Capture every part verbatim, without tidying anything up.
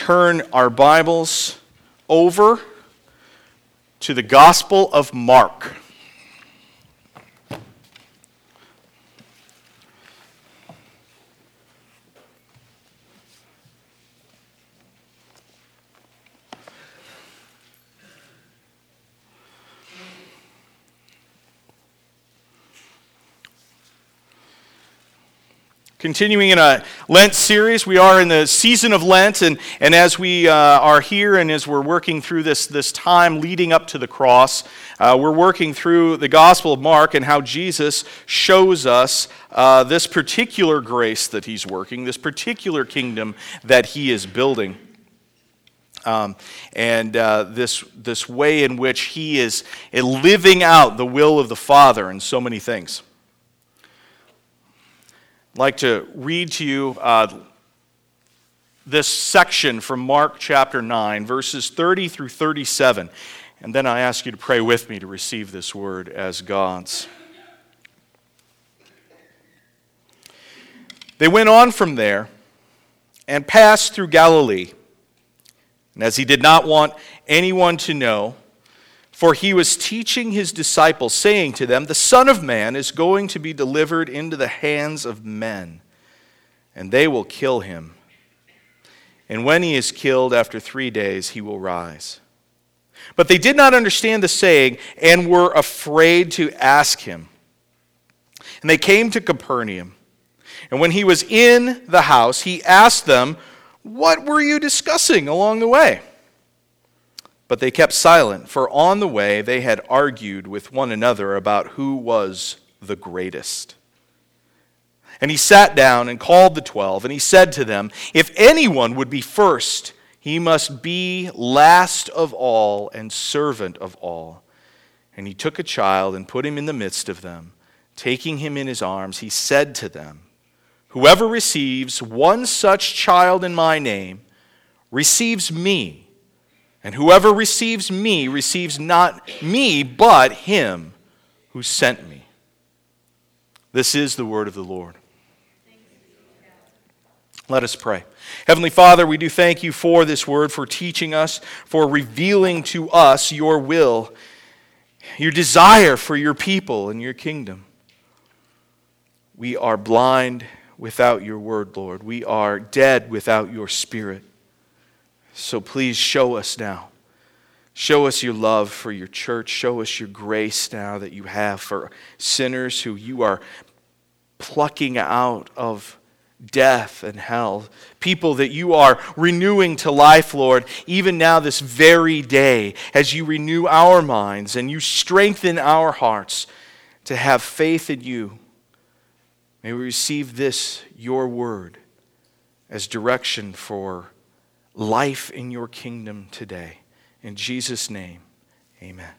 turn our Bibles over to the Gospel of Mark. Continuing in a Lent series, we are in the season of Lent, and, and as we uh, are here and as we're working through this, this time leading up to the cross, uh, we're working through the Gospel of Mark and how Jesus shows us uh, this particular grace that he's working, this particular kingdom that he is building. Um, and uh, this, this way in which he is living out the will of the Father in so many things. I'd like to read to you uh, this section from Mark chapter nine, verses thirty through thirty-seven. And then I ask you to pray with me to receive this word as God's. They went on from there and passed through Galilee. And as he did not want anyone to know, for he was teaching his disciples, saying to them, "The Son of Man is going to be delivered into the hands of men, and they will kill him. And when he is killed, after three days he will rise." But they did not understand the saying, and were afraid to ask him. And they came to Capernaum. And when he was in the house, he asked them, "What were you discussing along the way?" But they kept silent, for on the way they had argued with one another about who was the greatest. And he sat down and called the twelve, and he said to them, "If anyone would be first, he must be last of all and servant of all." And he took a child and put him in the midst of them. Taking him in his arms, he said to them, "Whoever receives one such child in my name receives me. And whoever receives me receives not me, but him who sent me." This is the word of the Lord. Let us pray. Heavenly Father, we do thank you for this word, for teaching us, for revealing to us your will, your desire for your people and your kingdom. We are blind without your word, Lord. We are dead without your Spirit. So please show us now. Show us your love for your church. Show us your grace now that you have for sinners who you are plucking out of death and hell. People that you are renewing to life, Lord, even now this very day, as you renew our minds and you strengthen our hearts to have faith in you. May we receive this, your word, as direction for life in your kingdom today. In Jesus' name, amen.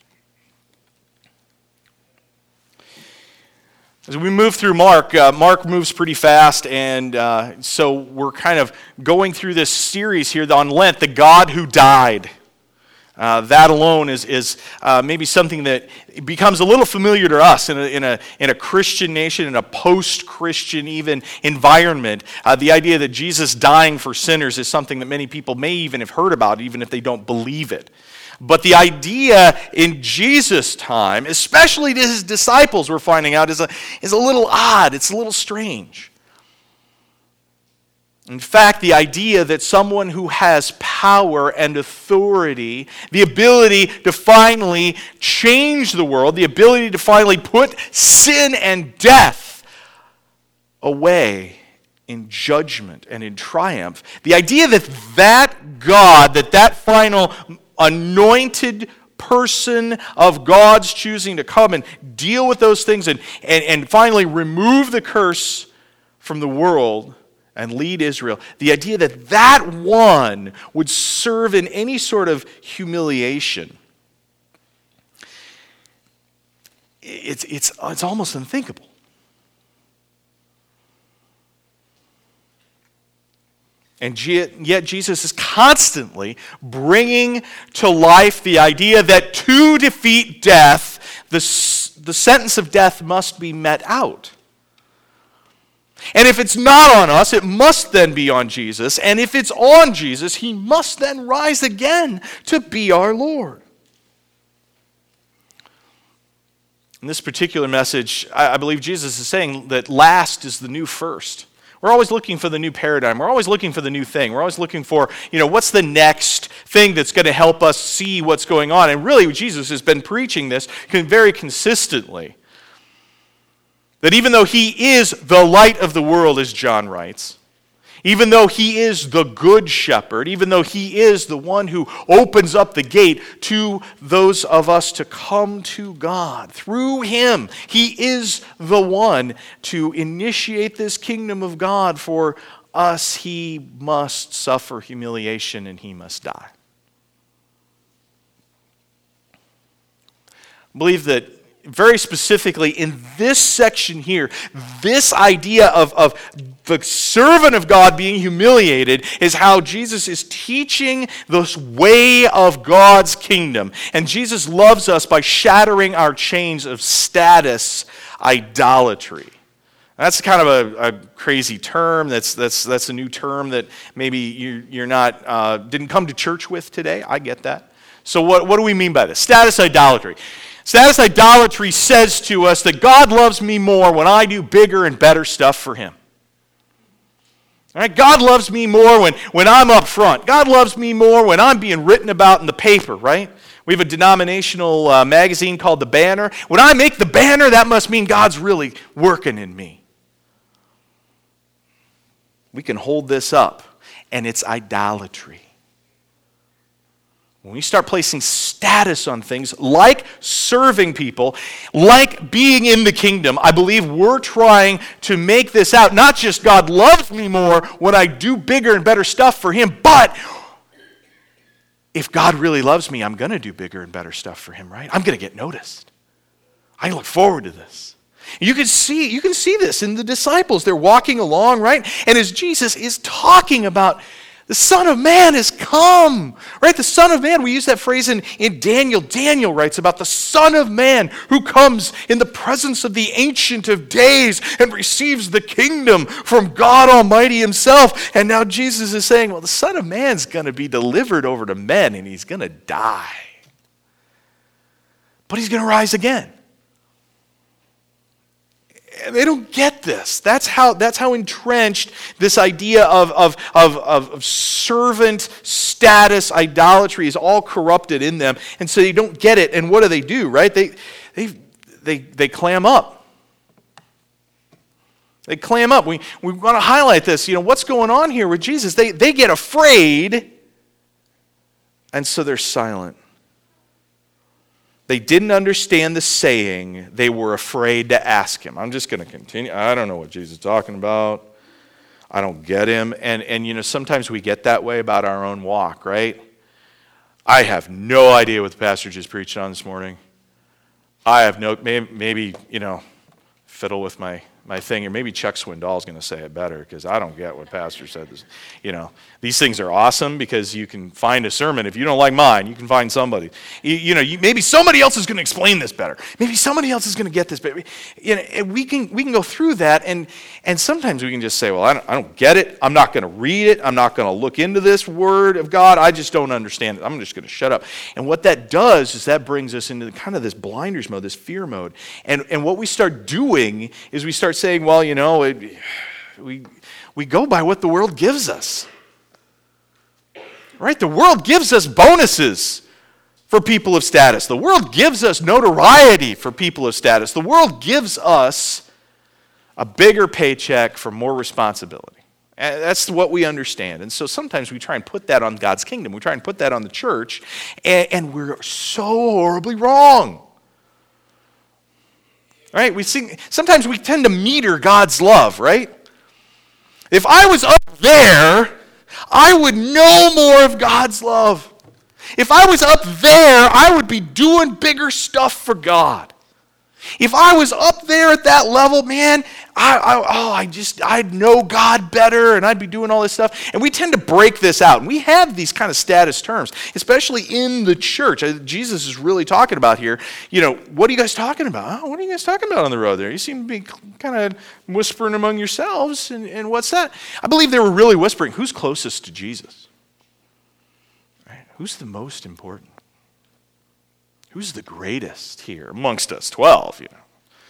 As we move through Mark, uh, Mark moves pretty fast, and uh, so we're kind of going through this series here on Lent, the God who died. Uh, that alone is, is uh, maybe something that becomes a little familiar to us in a, in a, in a Christian nation, in a post-Christian even environment. Uh, the idea that Jesus dying for sinners is something that many people may even have heard about, even if they don't believe it. But the idea in Jesus' time, especially to his disciples, we're finding out, is a, is a little odd. It's a little strange. In fact, the idea that someone who has power and authority, the ability to finally change the world, the ability to finally put sin and death away in judgment and in triumph, the idea that that God, that that final anointed person of God's choosing to come and deal with those things and, and, and finally remove the curse from the world and lead Israel, the idea that that one would serve in any sort of humiliation, it's, it's, it's almost unthinkable. And yet Jesus is constantly bringing to life the idea that to defeat death, the, the sentence of death must be met out. And if it's not on us, it must then be on Jesus. And if it's on Jesus, he must then rise again to be our Lord. In this particular message, I believe Jesus is saying that last is the new first. We're always looking for the new paradigm. We're always looking for the new thing. We're always looking for, you know, what's the next thing that's going to help us see what's going on. And really, Jesus has been preaching this very consistently. That even though he is the light of the world, as John writes, even though he is the good shepherd, even though he is the one who opens up the gate to those of us to come to God, through him, he is the one to initiate this kingdom of God. For us, he must suffer humiliation and he must die. I believe that very specifically in this section here, this idea of, of the servant of God being humiliated is how Jesus is teaching this way of God's kingdom. And Jesus loves us by shattering our chains of status idolatry. That's kind of a, a crazy term. That's that's that's a new term that maybe you, you're not uh, didn't come to church with today. I get that. So what, what do we mean by this? Status idolatry. Status idolatry says to us that God loves me more when I do bigger and better stuff for him. All right? God loves me more when, when I'm up front. God loves me more when I'm being written about in the paper, right? We have a denominational uh, magazine called The Banner. When I make the banner, that must mean God's really working in me. We can hold this up, and it's idolatry. When we start placing status on things like serving people, like being in the kingdom, I believe we're trying to make this out. Not just God loves me more when I do bigger and better stuff for him, but if God really loves me, I'm going to do bigger and better stuff for him, right? I'm going to get noticed. I look forward to this. You can see, you can see this in the disciples. They're walking along, right? And as Jesus is talking about the Son of Man has come, right? The Son of Man, we use that phrase in, in Daniel. Daniel writes about the Son of Man who comes in the presence of the Ancient of Days and receives the kingdom from God Almighty himself. And now Jesus is saying, well, the Son of Man's going to be delivered over to men and he's going to die. But he's going to rise again. They don't get this. That's how, that's how entrenched this idea of, of, of, of servant status idolatry is all corrupted in them. And so they don't get it. And what do they do, right? They, they, they, they clam up. They clam up. We, we want to highlight this. You know, what's going on here with Jesus? They, they get afraid, and so they're silent. They didn't understand the saying. They were afraid to ask him. I'm just going to continue. I don't know what Jesus is talking about. I don't get him. And, and, you know, sometimes we get that way about our own walk, right? I have no idea what the pastor just preached on this morning. I have no, maybe, maybe you know, fiddle with my, my thing. Or maybe Chuck Swindoll's going to say it better because I don't get what pastor said. This, you know, these things are awesome because you can find a sermon. If you don't like mine, you can find somebody. You, you know, you, maybe somebody else is going to explain this better. Maybe somebody else is going to get this better. You know, and we can we can go through that, and and sometimes we can just say, well, I don't, I don't get it. I'm not going to read it. I'm not going to look into this word of God. I just don't understand it. I'm just going to shut up. And what that does is that brings us into kind of this blinders mode, this fear mode. And and what we start doing is we start saying, well, you know, it, we we go by what the world gives us. Right? The world gives us bonuses for people of status. The world gives us notoriety for people of status. The world gives us a bigger paycheck for more responsibility. And that's what we understand. And so sometimes we try and put that on God's kingdom. We try and put that on the church, and, and we're so horribly wrong. Right? We sing, sometimes we tend to meter God's love, right? If I was up there, I would know more of God's love. If I was up there, I would be doing bigger stuff for God. If I was up there at that level, man, I, I, oh, I just, I'd know God better and I'd be doing all this stuff. And we tend to break this out. And we have these kind of status terms, especially in the church. Jesus is really talking about here, you know, what are you guys talking about? Oh, what are you guys talking about on the road there? You seem to be kind of whispering among yourselves. And, and what's that? I believe they were really whispering, who's closest to Jesus? Right? Who's the most important? Who's the greatest here amongst us twelve, you know?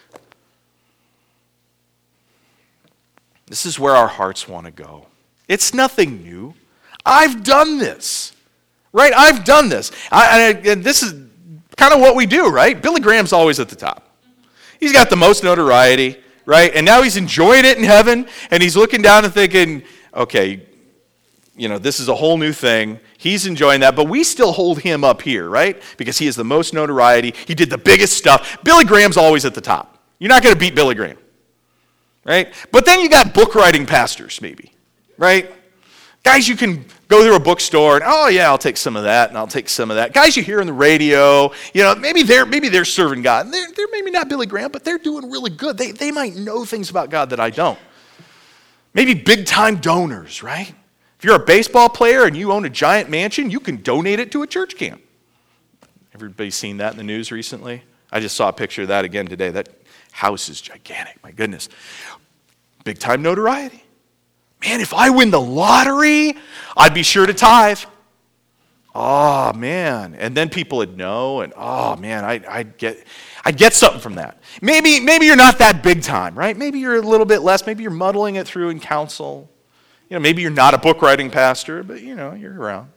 This is where our hearts want to go. It's nothing new. I've done this, right? I've done this. I, I, and this is kind of what we do, right? Billy Graham's always at the top. He's got the most notoriety, right? And now he's enjoying it in heaven, and he's looking down and thinking, okay, you know, this is a whole new thing. He's enjoying that, but we still hold him up here, right? Because he has the most notoriety. He did the biggest stuff. Billy Graham's always at the top. You're not going to beat Billy Graham, right? But then you got book writing pastors, maybe, right? Guys you can go through a bookstore and, oh yeah, I'll take some of that and I'll take some of that. Guys you hear on the radio, you know, maybe they're maybe they're serving God. And they're, they're maybe not Billy Graham, but they're doing really good. They, they might know things about God that I don't. Maybe big-time donors, right? If you're a baseball player and you own a giant mansion, you can donate it to a church camp. Everybody seen that in the news recently? I just saw a picture of that again today. That house is gigantic, my goodness. Big time notoriety. Man, if I win the lottery, I'd be sure to tithe. Oh, man. And then people would know, and oh, man, I, I'd get I'd get something from that. Maybe, maybe you're not that big time, right? Maybe you're a little bit less. Maybe you're muddling it through in counsel. You know, maybe you're not a book writing pastor, but you know, you're around.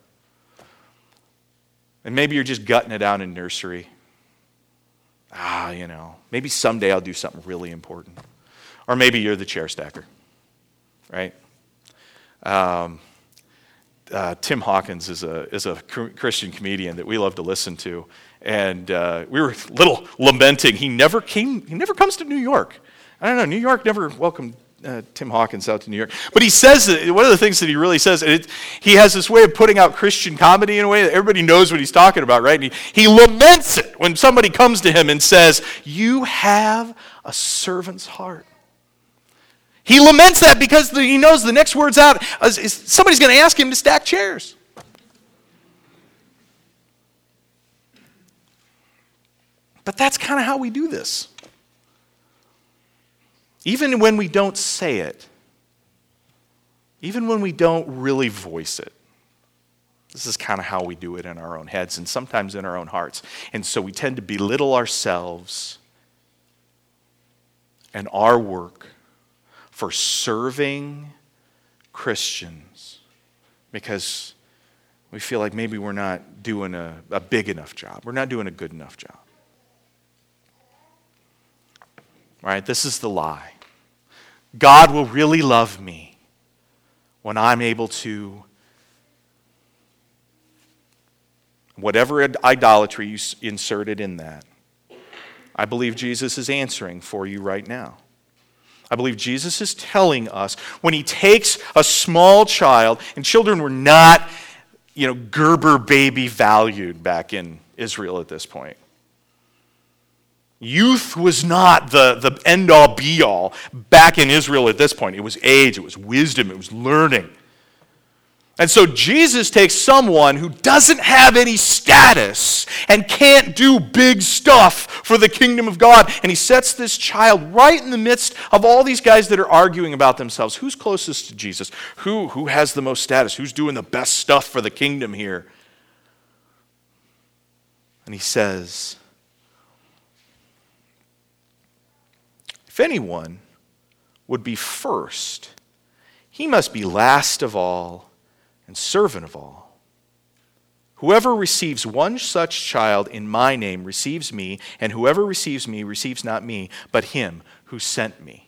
And maybe you're just gutting it out in nursery. Ah, you know, maybe someday I'll do something really important. Or maybe you're the chair stacker, right? Um, uh, Tim Hawkins is a is a Christian comedian that we love to listen to, and uh, we were a little lamenting. He never came. He never comes to New York. I don't know. New York never welcomed Uh, Tim Hawkins out to New York. But he says, that, one of the things that he really says, it, he has this way of putting out Christian comedy in a way that everybody knows what he's talking about, right? And he, he laments it when somebody comes to him and says, you have a servant's heart. He laments that because the, he knows the next word's out, is, is somebody's going to ask him to stack chairs. But that's kind of how we do this. Even when we don't say it, even when we don't really voice it, this is kind of how we do it in our own heads and sometimes in our own hearts. And so we tend to belittle ourselves and our work for serving Christians because we feel like maybe we're not doing a, a big enough job. We're not doing a good enough job. Right? This is the lie. God will really love me when I'm able to, whatever idolatry you inserted in that, I believe Jesus is answering for you right now. I believe Jesus is telling us when he takes a small child, and children were not, you know, Gerber baby valued back in Israel at this point. Youth was not the, the end-all, be-all back in Israel at this point. It was age, it was wisdom, it was learning. And so Jesus takes someone who doesn't have any status and can't do big stuff for the kingdom of God, and he sets this child right in the midst of all these guys that are arguing about themselves. Who's closest to Jesus? Who, who has the most status? Who's doing the best stuff for the kingdom here? And he says, if anyone would be first, he must be last of all and servant of all. Whoever receives one such child in my name receives me, and whoever receives me receives not me, but him who sent me.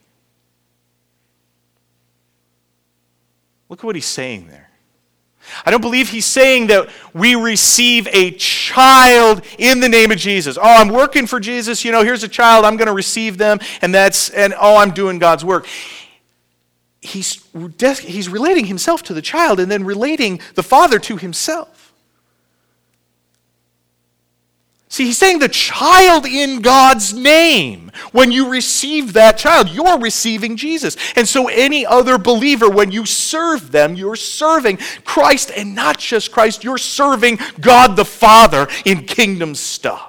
Look at what he's saying there. I don't believe he's saying that we receive a child in the name of Jesus. Oh, I'm working for Jesus. You know, here's a child. I'm going to receive them. And that's, and oh, I'm doing God's work. He's, he's relating himself to the child and then relating the father to himself. See, he's saying the child in God's name. When you receive that child, you're receiving Jesus. And so any other believer, when you serve them, you're serving Christ, and not just Christ, you're serving God the Father in kingdom stuff.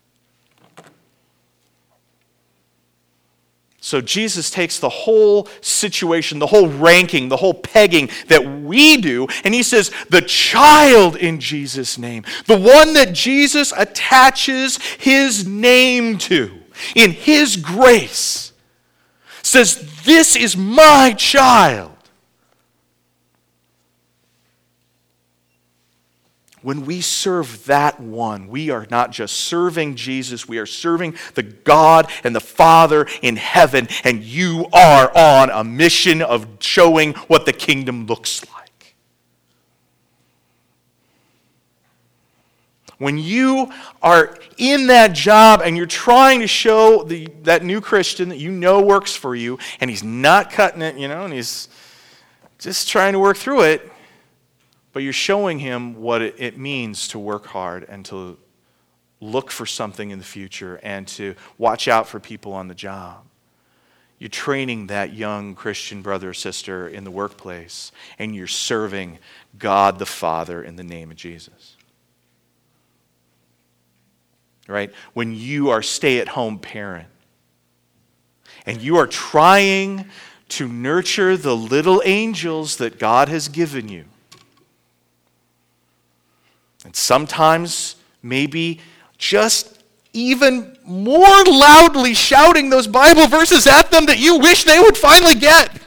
So Jesus takes the whole situation, the whole ranking, the whole pegging that we do, and he says, the child in Jesus' name, the one that Jesus attaches his name to in his grace, says, this is my child. When we serve that one, we are not just serving Jesus, we are serving the God and the Father in heaven, and you are on a mission of showing what the kingdom looks like. When you are in that job and you're trying to show the, that new Christian that you know works for you, and he's not cutting it, you know, and he's just trying to work through it, but you're showing him what it, it means to work hard and to look for something in the future and to watch out for people on the job. You're training that young Christian brother or sister in the workplace, and you're serving God the Father in the name of Jesus. Right? When you are a stay-at-home parent and you are trying to nurture the little angels that God has given you, and sometimes maybe just even more loudly shouting those Bible verses at them that you wish they would finally get.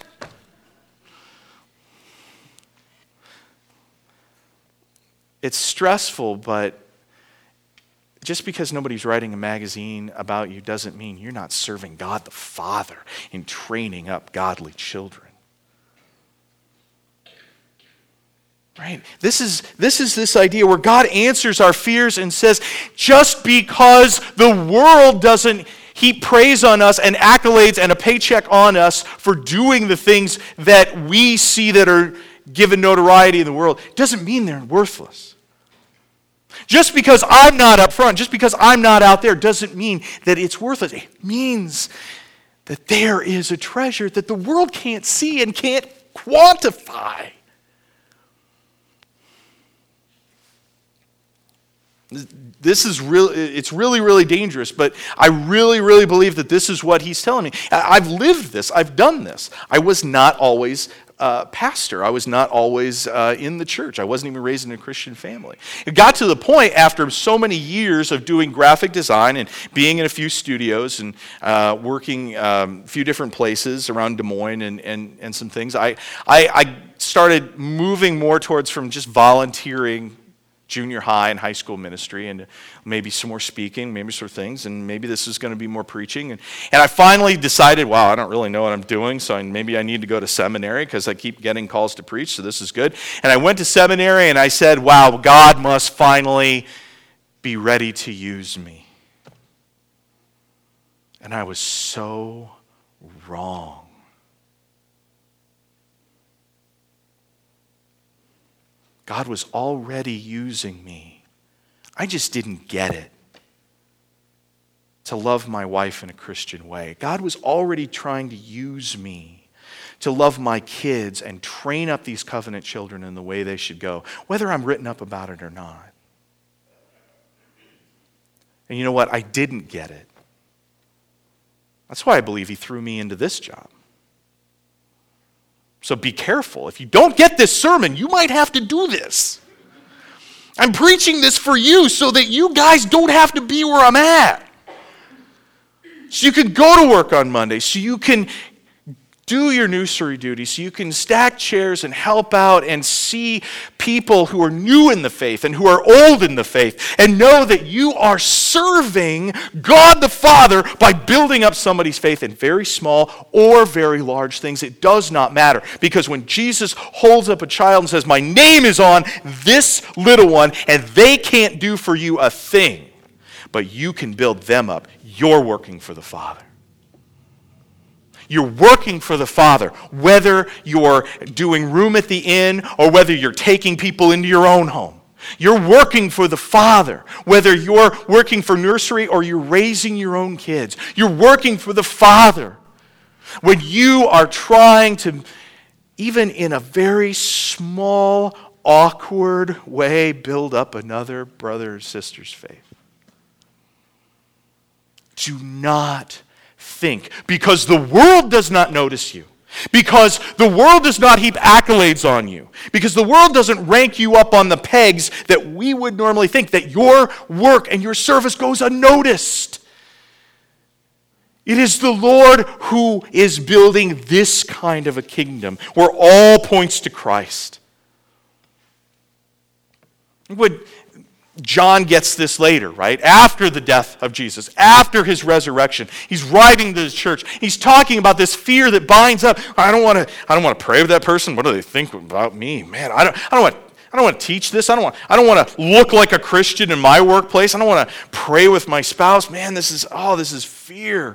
It's stressful, but just because nobody's writing a magazine about you doesn't mean you're not serving God the Father in training up godly children. Right? This is, this is this idea where God answers our fears and says, just because the world doesn't heap praise on us and accolades and a paycheck on us for doing the things that we see that are given notoriety in the world, doesn't mean they're worthless. Just because I'm not up front, just because I'm not out there, doesn't mean that it's worthless. It means that there is a treasure that the world can't see and can't quantify. This is really, it's really, really dangerous, but I really, really believe that this is what he's telling me. I've lived this. I've done this. I was not always a pastor. I was not always uh, in the church. I wasn't even raised in a Christian family. It got to the point after so many years of doing graphic design and being in a few studios and uh, working um, a few different places around Des Moines and, and, and some things, I, I, I started moving more towards from just volunteering junior high and high school ministry, and maybe some more speaking, maybe some things, and maybe this is going to be more preaching. And, and I finally decided, wow, I don't really know what I'm doing, so I, maybe I need to go to seminary because I keep getting calls to preach, so this is good. And I went to seminary, and I said, wow, God must finally be ready to use me. And I was so wrong. God was already using me. I just didn't get it. To love my wife in a Christian way. God was already trying to use me to love my kids and train up these covenant children in the way they should go, whether I'm written up about it or not. And you know what? I didn't get it. That's why I believe he threw me into this job. So be careful. If you don't get this sermon, you might have to do this. I'm preaching this for you so that you guys don't have to be where I'm at. So you can go to work on Monday, so you can do your nursery duty, so you can stack chairs and help out and see people who are new in the faith and who are old in the faith, and know that you are serving God the Father by building up somebody's faith in very small or very large things. It does not matter, because when Jesus holds up a child and says, my name is on this little one, and they can't do for you a thing, but you can build them up, you're working for the Father. You're working for the Father, whether you're doing room at the inn or whether you're taking people into your own home. You're working for the Father, whether you're working for nursery or you're raising your own kids. You're working for the Father when you are trying to, even in a very small, awkward way, build up another brother or sister's faith. Do not think, because the world does not notice you, because the world does not heap accolades on you, because the world doesn't rank you up on the pegs that we would normally think, that your work and your service goes unnoticed. It is the Lord who is building this kind of a kingdom where all points to Christ. Would John gets this later, right? After the death of Jesus, after his resurrection. He's writing to the church. He's talking about this fear that binds up. I don't want to I don't want to pray with that person. What do they think about me? Man, I don't I don't want I don't want to teach this. I don't want I don't want to look like a Christian in my workplace. I don't want to pray with my spouse. Man, this is oh, this is fear.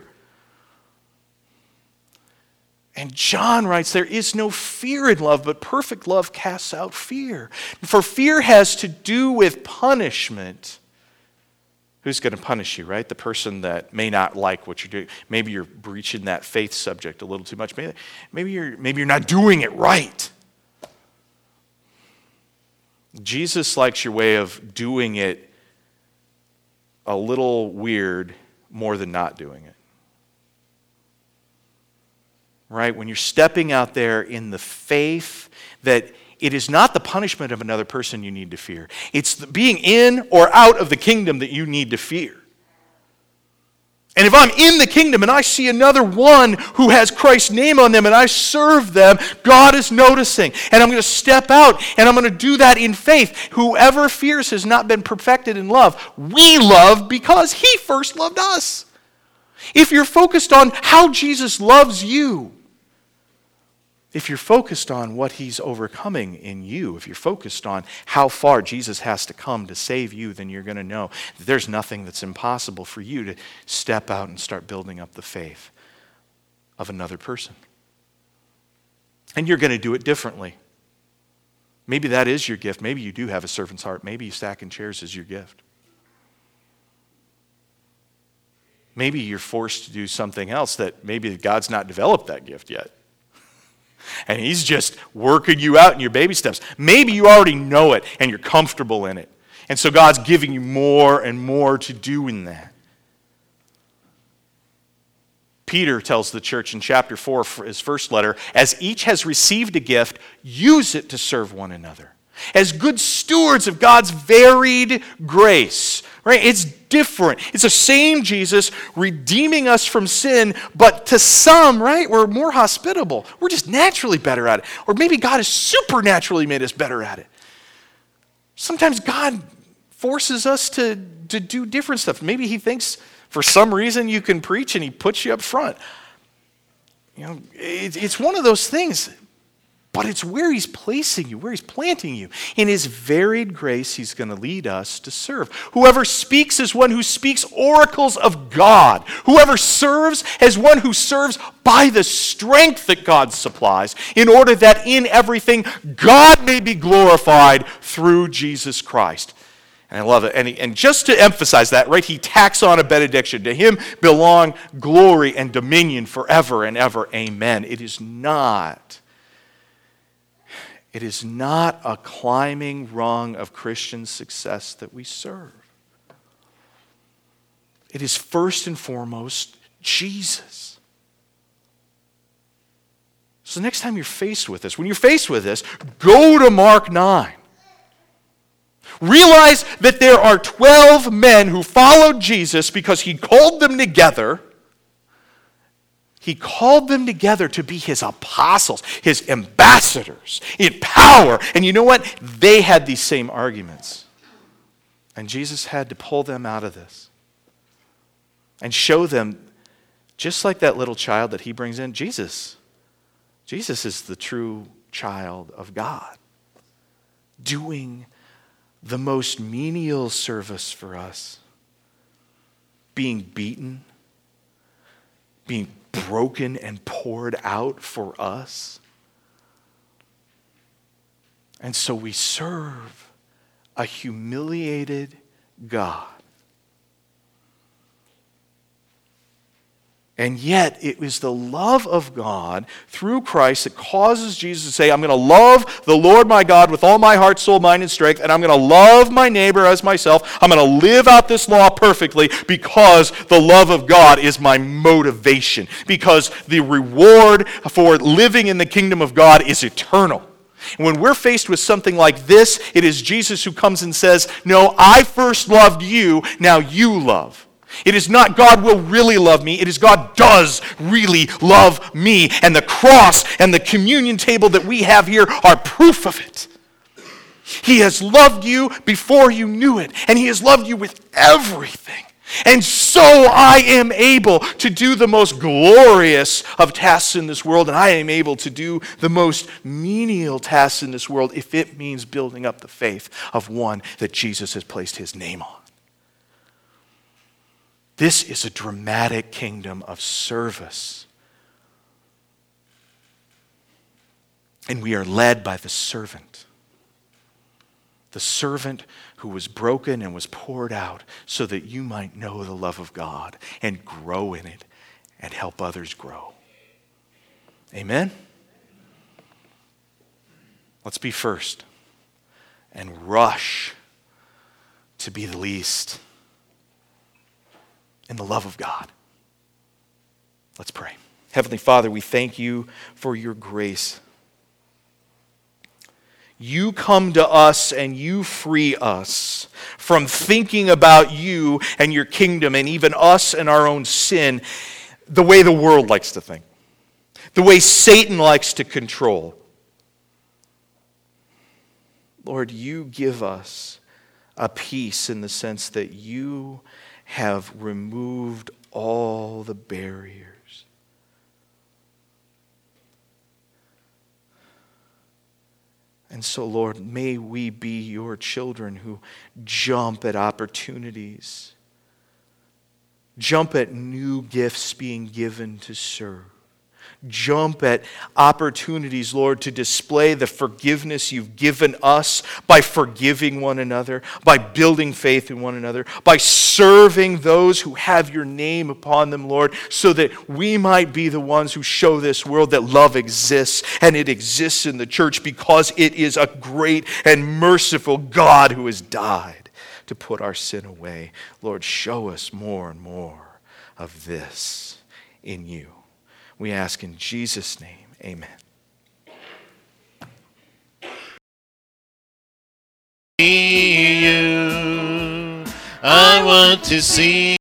And John writes, there is no fear in love, but perfect love casts out fear. For fear has to do with punishment. Who's going to punish you, right? The person that may not like what you're doing. Maybe you're breaching that faith subject a little too much. Maybe, maybe, you're, maybe you're not doing it right. Jesus likes your way of doing it a little weird more than not doing it. Right? When you're stepping out there in the faith that it is not the punishment of another person you need to fear. It's the being in or out of the kingdom that you need to fear. And if I'm in the kingdom and I see another one who has Christ's name on them and I serve them, God is noticing. And I'm going to step out and I'm going to do that in faith. Whoever fears has not been perfected in love. We love because he first loved us. If you're focused on how Jesus loves you, if you're focused on what he's overcoming in you, if you're focused on how far Jesus has to come to save you, then you're going to know that there's nothing that's impossible for you to step out and start building up the faith of another person. And you're going to do it differently. Maybe that is your gift. Maybe you do have a servant's heart. Maybe stacking chairs is your gift. Maybe you're forced to do something else that maybe God's not developed that gift yet. And he's just working you out in your baby steps. Maybe you already know it and you're comfortable in it. And so God's giving you more and more to do in that. Peter tells the church in chapter four, his first letter, as each has received a gift, use it to serve one another. As good stewards of God's varied grace. Right? It's different. It's the same Jesus redeeming us from sin, but to some, right, we're more hospitable. We're just naturally better at it. Or maybe God has supernaturally made us better at it. Sometimes God forces us to, to do different stuff. Maybe he thinks for some reason you can preach and he puts you up front. You know, it, it's one of those things. But it's where he's placing you, where he's planting you. In his varied grace, he's going to lead us to serve. Whoever speaks is one who speaks oracles of God. Whoever serves is one who serves by the strength that God supplies, in order that in everything God may be glorified through Jesus Christ. And I love it. And, he, and just to emphasize that, right, he tacks on a benediction. To him belong glory and dominion forever and ever. Amen. It is not... It is not a climbing rung of Christian success that we serve. It is first and foremost Jesus. So next time you're faced with this, when you're faced with this, go to Mark nine. Realize that there are twelve men who followed Jesus because he called them together. He called them together to be his apostles, his ambassadors in power. And you know what? They had these same arguments. And Jesus had to pull them out of this and show them, just like that little child that he brings in, Jesus. Jesus is the true child of God, doing the most menial service for us, being beaten, being broken and poured out for us. And so we serve a humiliated God. And yet, it was the love of God through Christ that causes Jesus to say, I'm going to love the Lord my God with all my heart, soul, mind, and strength, and I'm going to love my neighbor as myself. I'm going to live out this law perfectly because the love of God is my motivation, because the reward for living in the kingdom of God is eternal. And when we're faced with something like this, it is Jesus who comes and says, no, I first loved you, now you love. It is not God will really love me. It is God does really love me. And the cross and the communion table that we have here are proof of it. He has loved you before you knew it. And He has loved you with everything. And so I am able to do the most glorious of tasks in this world. And I am able to do the most menial tasks in this world if it means building up the faith of one that Jesus has placed His name on. This is a dramatic kingdom of service. And we are led by the servant. The servant who was broken and was poured out so that you might know the love of God and grow in it and help others grow. Amen? Let's be first and rush to be the least in the love of God. Let's pray. Heavenly Father, we thank you for your grace. You come to us and you free us from thinking about you and your kingdom and even us and our own sin the way the world likes to think, the way Satan likes to control. Lord, you give us a peace in the sense that you have removed all the barriers. And so, Lord, may we be your children who jump at opportunities, jump at new gifts being given to serve. Jump at opportunities, Lord, to display the forgiveness you've given us by forgiving one another, by building faith in one another, by serving those who have your name upon them, Lord, so that we might be the ones who show this world that love exists, and it exists in the church because it is a great and merciful God who has died to put our sin away. Lord, show us more and more of this in you. We ask in Jesus' name, amen. You, I want to see